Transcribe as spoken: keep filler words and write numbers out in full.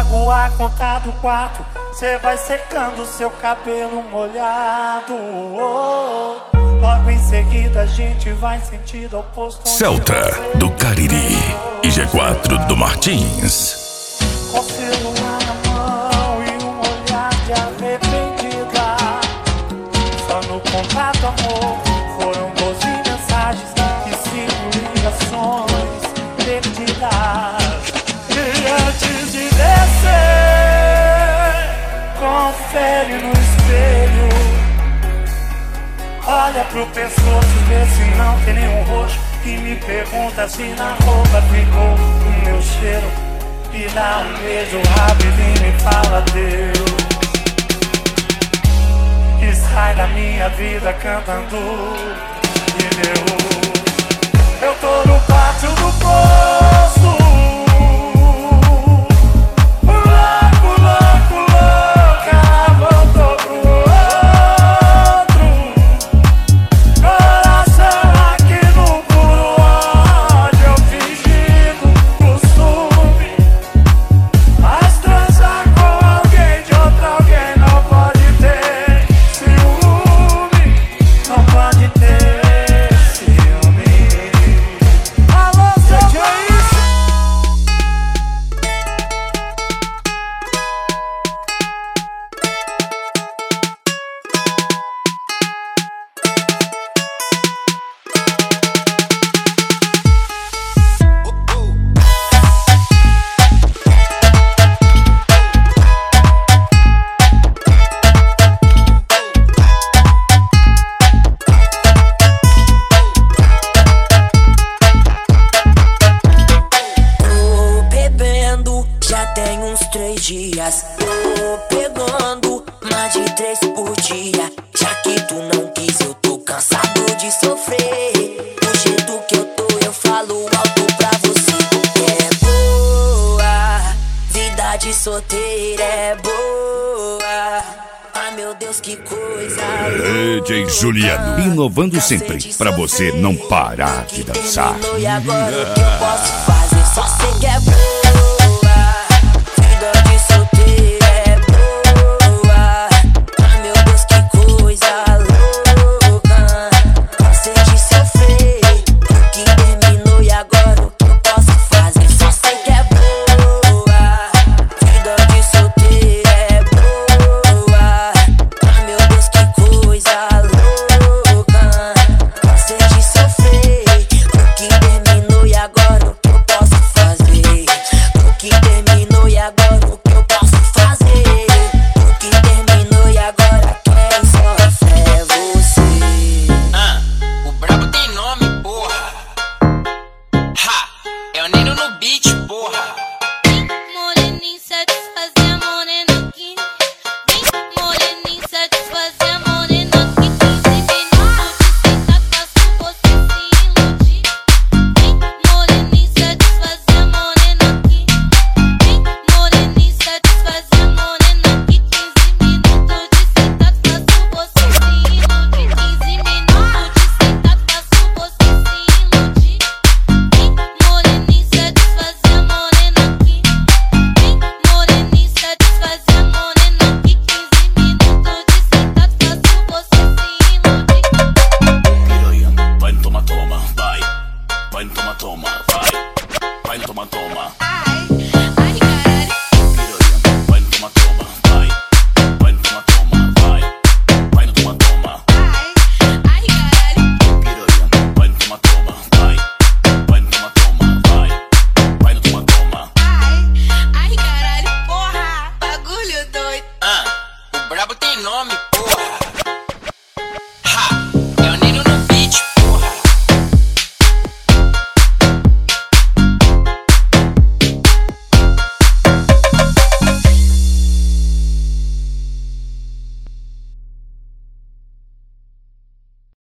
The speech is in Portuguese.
apago a conta do quarto, cê vai secando seu cabelo molhado. Oh, oh. Logo em seguida a gente vai em sentido oposto. Celta do Cariri e G quatro do Martins. Com celular na mão e um olhar de arrependida. Só no contato, amor, foram doze mensagens e cinco ligações perdidas. E antes de descer, confere no espelho. Olha pro pescoço, vê se não tem nenhum roxo. E me pergunta se na roupa ficou o meu cheiro. E dá um beijo rápido e me fala Deus. E sai da minha vida cantando e Deus. Eu tô no pátio do poço. Tô pegando mais de três por dia. Já que tu não quis, eu tô cansado de sofrer. Do jeito que eu tô, eu falo alto pra você. É boa, vida de solteira é boa. Ah, meu Deus, que coisa louca. D J Juliano, inovando sempre, pra você não parar de dançar. E agora o que eu posso fazer? Só sei que é boa. Vai, toma, toma, vai. Vai, toma, toma.